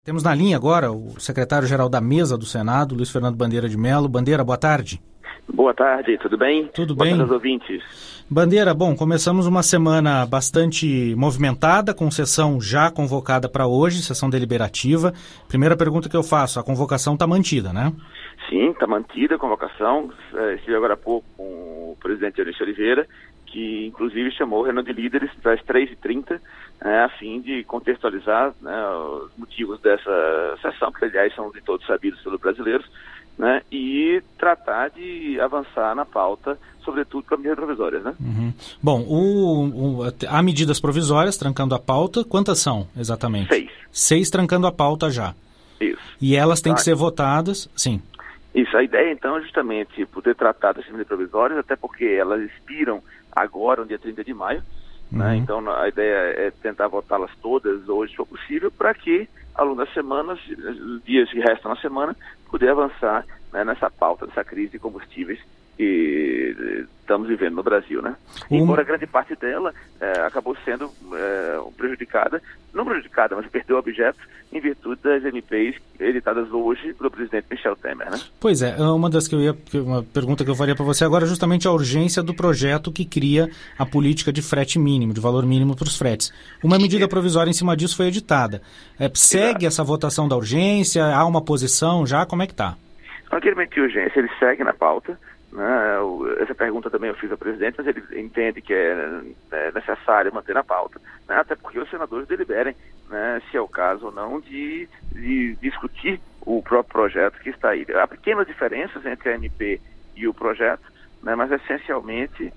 Temos na linha agora o secretário-geral da Mesa do Senado, Luiz Fernando Bandeira de Mello. Bandeira, boa tarde. Boa tarde, tudo bem? Tudo bem. Boa tarde bem. aos ouvintes. Bandeira, bom, começamos uma semana bastante movimentada, com sessão já convocada para hoje, sessão deliberativa. Primeira pergunta que eu faço, a convocação está mantida, né? Sim, está mantida a convocação. Estive agora há pouco com o presidente Eunício Oliveira, que inclusive chamou o reunião de líderes para as 3h30, a fim de contextualizar, os motivos dessa sessão, que aliás são de todos sabidos pelos brasileiros, e tratar de avançar na pauta, sobretudo com as medidas provisórias. Uhum. Bom, há medidas provisórias trancando a pauta, quantas são exatamente? 6. 6 trancando a pauta já. Isso. E elas têm que ser votadas, sim. Isso, a ideia então é justamente poder tratar dessas medidas provisórias, até porque elas expiram agora, no dia 30 de maio, então a ideia é tentar votá-las todas hoje, se for possível, para que ao longo das semanas, os dias que restam na semana, poder avançar nessa pauta, dessa crise de combustíveis que estamos vivendo no Brasil, Embora grande parte dela acabou sendo prejudicada, não prejudicada, mas perdeu objeto em virtude das MPs editadas hoje pelo presidente Michel Temer, Pois é, uma pergunta que eu faria para você agora é justamente a urgência do projeto que cria a política de frete mínimo, de valor mínimo para os fretes. Uma medida provisória em cima disso foi editada. Segue essa votação da urgência? Há uma posição já? Como é que está? O requerimento de urgência, ele segue na pauta. Essa pergunta também eu fiz ao presidente, mas ele entende que é necessário manter na pauta, até porque os senadores deliberem se é o caso ou não de discutir o próprio projeto que está aí. Há pequenas diferenças entre a MP e o projeto, mas essencialmente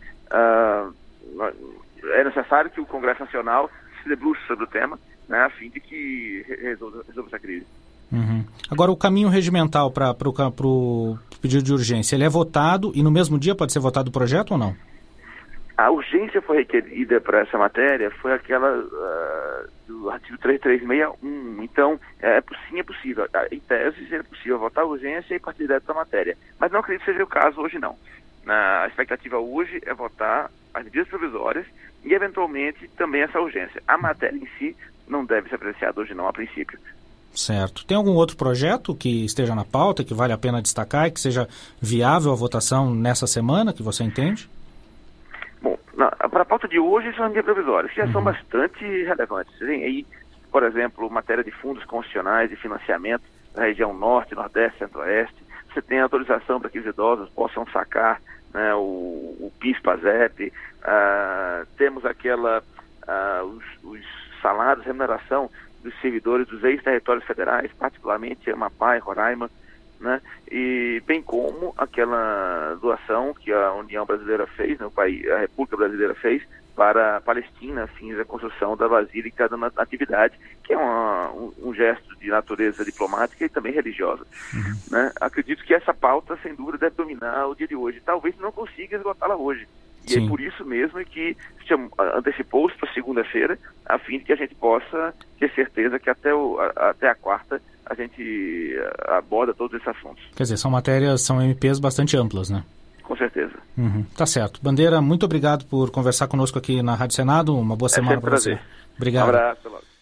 é necessário que o Congresso Nacional se debruce sobre o tema, a fim de que resolva essa crise. Uhum. Agora, o caminho regimental para o pedido de urgência, ele é votado e no mesmo dia pode ser votado o projeto ou não? A urgência foi requerida para essa matéria, foi aquela do artigo 3361. Então, sim, é possível. Em tese, seria possível votar a urgência e partir direto da matéria. Mas não acredito que seja o caso hoje, não. A expectativa hoje é votar as medidas provisórias e, eventualmente, também essa urgência. A matéria em si não deve ser apreciada hoje, não, a princípio. Certo. Tem algum outro projeto que esteja na pauta, que vale a pena destacar e que seja viável a votação nessa semana, que você entende? Bom, para a pauta de hoje são as medidas provisórias, que já são bastante relevantes. Tem aí, por exemplo, matéria de fundos constitucionais e financiamento da região norte, nordeste, centro-oeste. Você tem autorização para que os idosos possam sacar o PIS, PASEP. Temos os salários, remuneração dos servidores dos ex-territórios federais, particularmente Amapá e Roraima, e bem como aquela doação que a União Brasileira fez, a República Brasileira fez para a Palestina, fins da construção da Basílica da Natividade, que é um gesto de natureza diplomática e também religiosa. Acredito que essa pauta, sem dúvida, deve dominar o dia de hoje. Talvez não consiga esgotá-la hoje. E é por isso mesmo que antecipou-se para segunda-feira, a fim de que a gente possa ter certeza que até a quarta a gente aborda todos esses assuntos. Quer dizer, são MPs bastante amplas, né? Com certeza. Tá certo. Bandeira, muito obrigado por conversar conosco aqui na Rádio Senado. Uma boa semana para você. Obrigado. Um abraço.